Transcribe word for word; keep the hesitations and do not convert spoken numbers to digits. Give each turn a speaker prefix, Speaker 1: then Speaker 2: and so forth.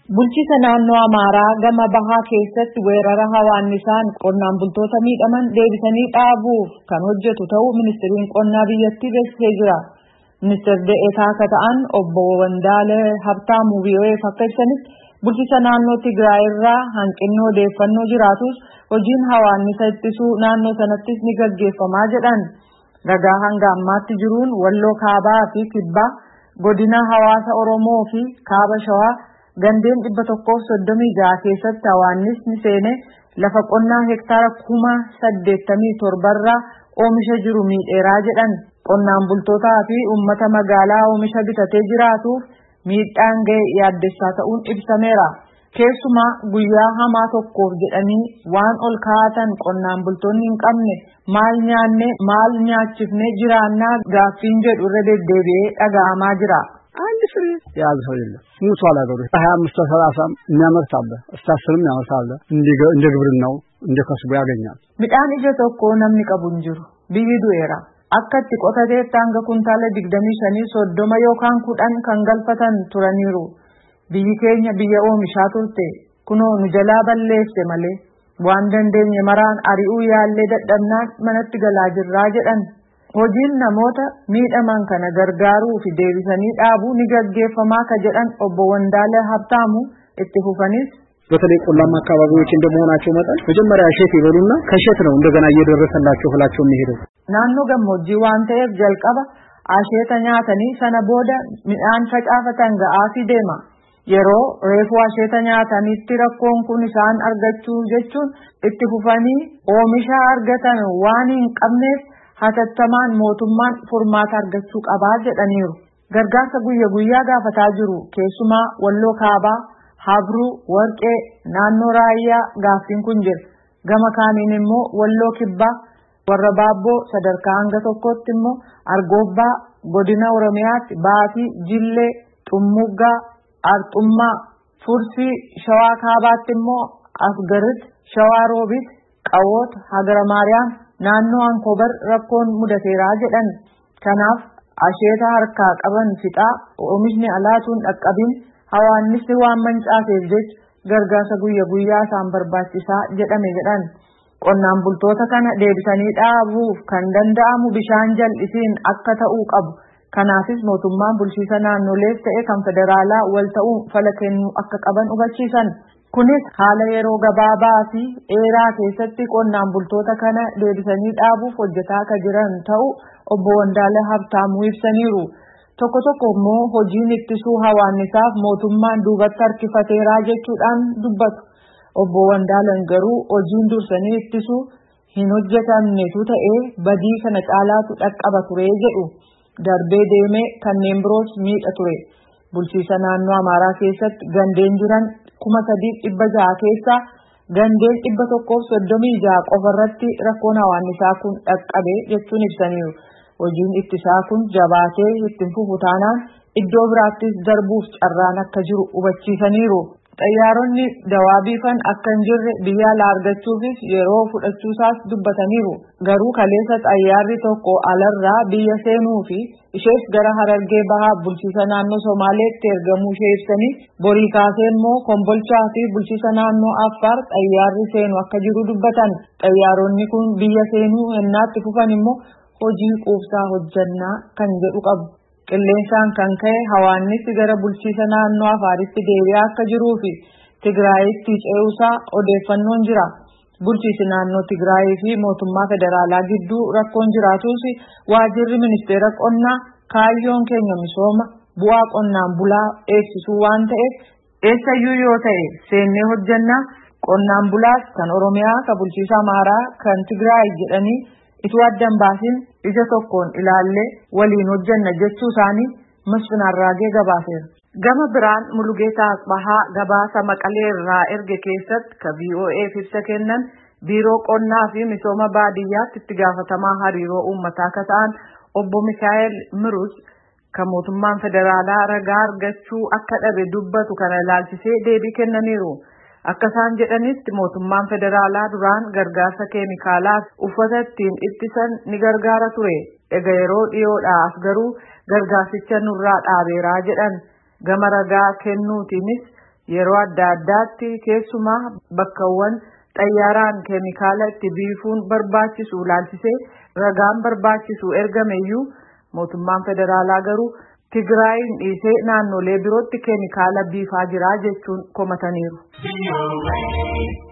Speaker 1: Bulchiisa naannoo Amaaraa gama bahaa keessatti weerara hawaannisaan qonnaan bultoota miidhaman deebisanii dhaabuuf kan hojjetu ta'uu ministeerri qonnaa biyyattii beeksisee jira. Ministeerri deetaa akka ta'an obbo Wandaalee Habtaamuu V O Eef akka ibsanitti bulchiisa naannoo Tigraay irraa hanqinni odeeffannoo jiraatus hojiin hawaannisa ittisuu naannoo sanattis ni gaggeeffamaa jedhan. Ragaa hanga ammaatti jiruun Walloo Kaabaa fi Kibbaa, godina hawaasa Oromoo fi Kaaba Shawaa gandeen dhibba tokkoof soddomii jaha keessatti hawaannisni seenee lafa qonnaa hektaara kuma saddeettamii torbarraa oomisha jiru miidheeraa jedhan. Qonnaan bultootaa fi uummata magaalaa oomisha bitatee jiraatuuf miidhaan ga'e yaaddessaa ta'uun ibsameera. Keessumaa guyyaa hamaa tokkoof jedhanii waan ol kaa'atan qonnaan bultoonni hin qabne maal nyaanne maal nyaachifne jiraannaa gaaffiin jedhu irra deddeebi'ee dhaga'amaa jira.
Speaker 2: አንድ ፍሬ ያዝ ሰው የለም ሙቷል አገሩ ሃያ አምስት ሰላሳ የሚያመርት አለ እስከ አስርም ያመርት አለ እንደ ግብርናው እንደ ከስቡ ያገኛል
Speaker 1: midhaan ija tokko namni qabu hin jiru biyyi du'eera akkatti qotatee hanga kuntaala digdamii shanii soddoma yookaan kudhan kan galfatan turaniiru biyyi keenya biyya oomishaa turte kunoo nu jalaa balleesse malee waan dandeenye maraan ari'uu yaallee dadhabnaan manatti galaa jirraa jedhan. Hojiin namoota miidhaman kana gargaaruu fi deebisanii dhaabuu ni gaggeeffamaa ka jedhan obbo Wandaalee Habtaamuu itti fufanis
Speaker 2: በተለይ ቆላማ አካባቢዎች እንደመሆናቸው መጠን መጀመሪያ እሸት ይበሉና ከእሸት ነው እንደገና እየደረሰላቸው ፍላቸው የሚሄደው
Speaker 1: naannoo gammoojjii waan ta'eef jalqaba asheeta nyaatanii sana booda midhaan facaafatan ga'aafii deema yeroo reefuu asheeta nyaatanitti rakkoon kun isaan argachuu jechuun itti fufanii oomisha argatan waan hin qabneef hatattamaan mootummaan furmaata argachuu qabaa jedhaniiru. Gargaarsa guyya guyyaa gaafataa jiru keessumaa Walloo Kaabaa, Habruu, Warqee, naannoo Raayyaa gaaffiin kun jira. Gama kaaniin immoo Walloo Kibbaa, warra Baabboo sadarkaa hanga tokkotti immoo Argoobbaa, godina Oromiyaatti Baatii, Jillee, Xummuggaa, Arxummaa, Fursii, Shawaa Kaabaatti immoo Asgarit, Shawaa Roobit, Qawoot, Hagara Maariyaam naannoo Ankobar rakkoon mudateeraa jedhan. Kanaaf asheeta harkaa qaban fixaa oomishni alaatuun dhaqqabin hawaannisni waan mancaateef jecha gargaarsa guyya guyyaa isaan barbaachisaa jedhame jedhan. Qonnaan bultoota kana deebisanii dhaabuuf kan danda'amu bishaan jal'isiin akka ta'uu qabu. Kanaafis mootummaan bulchiisa naannolees ta'e kan federaalaa wal ta'uun fala kennuu akka qaban hubachiisan. Kunis haala yeroo gabaabaa fi dheeraa keessatti qonnaan bultoota kana deebisanii dhaabuuf hojjetaa akka jiran ta'uu obbo Wandaalee Habtaamuu ibsaniiru. Tokko tokko immoo hojiin ittisuu hawaannisaaf mootummaan duubatti harkifateeraa jechuudhaan dubbatu. Obbo Wandaaleen garuu hojiin dursanii ittisuu hin hojjetamnetu ta'ee badii kana caalaatu dhaqqaba ture jedhu. Darbee deemee kanneen biroos miidha ture. Bulchiisa naannoo Amaaraa keessatti gandeen jiran kuma sadii dhibba jaha keessaa gandeen dhibba tokkoof soddomii jaha qofarratti rakkoon hawaannisaa kun dhaqqabe jechuun ibsaniiru. Hojiin ittisaa kun jabaatee ittiin fufu taanaan iddoo biraattis darbuuf carraan akka jiru hubachiisaniiru. Xayyaaronni dawaa biifan akka hin jirre biyya alaa argachuufis yeroo fudhachuusaas dubbataniiru. Garuu kaleessa xayyaarri tokko alarraa biyya seenuu fi ishees gara Harargee bahaa bulchiisa naannoo Somaaleetti ergamuu ishee ibsanii borii kaasee immoo Kombolchaa fi bulchiisa naannoo Affaar xayyaarri seenu akka jiru dubbatan. Xayyaaronni kun biyya seenuu ennaatti fufan immoo hojii quubsaa hojjannaa kan jedhu qabu. Qilleensaan kan ka'e hawaannisi gara bulchiisa naannoo Afaaritti deebi'aa akka jiruu fi Tigraayitti ce'uusaa odeeffannoon jira. Bulchiisi naannoo Tigraayii fi mootummaa federaalaa gidduu rakkoon jiraatus waajirri ministeera qonnaa kaayyoon keenya misooma bu'aa qonnaan bulaa eegsisuu waan ta'eef eessayyuu yoo ta'e seennee hojjannaa qonnaan bulaas kan Oromiyaa kan bulchiisa Amaaraa kan Tigraay jedhanii ituu addan baasin ija tokkoon ilaallee waliin hojjanna jechuu isaanii Masfin Arraagee gabaaseera. Gama biraan Mulugeetaa Asbahaa gabaasa Maqalee irraa erge keessatti ka V O Eef ibsa kennan biiroo qonnaa fi misooma baadiyyaatti itti gaafatamaa hariiroo uummataa akka ta'an obbo Mikaa'el Mirus kan mootummaan federaalaa ragaa argachuu akka dhabe dubbatu kana ilaalchisee deebii kennaniiru. Akka isaan jedhanitti mootummaan federaalaa duraan gargaarsa keemikaalaaf uffata ittiin ittisan ni gargaara ture. Egaa yeroo dhiyoodhaaf garuu gargaarsicha nurraa dhaabeeraa jedhan. Gama ragaa kennuutiinis yeroo adda addaatti keessumaa bakkawwan xayyaaraan keemikaala itti biifuun barbaachisu ilaalchisee ragaan barbaachisu ergameyyuu mootummaan federaalaa garuu Tigraayin dhiisee naannolee birootti keemikaala biifaa jira jechuun komataniiru.